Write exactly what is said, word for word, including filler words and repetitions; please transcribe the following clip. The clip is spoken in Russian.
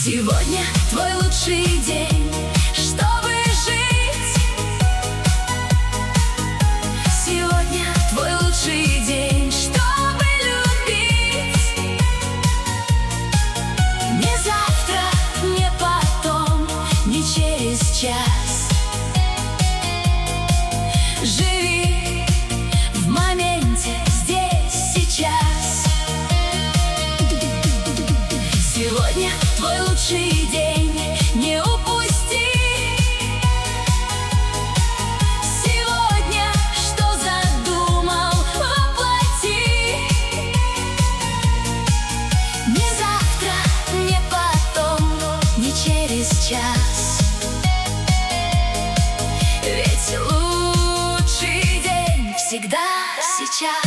Сегодня твой лучший день, чтобы жить. Сегодня твой лучший день, чтобы любить. Не завтра, не потом, не через час. Живи в моменте, здесь, сейчас. Сегодня твой лучший день, не упусти. Сегодня что задумал, воплоти. Не завтра, не потом, не через час. Ведь лучший день всегда сейчас.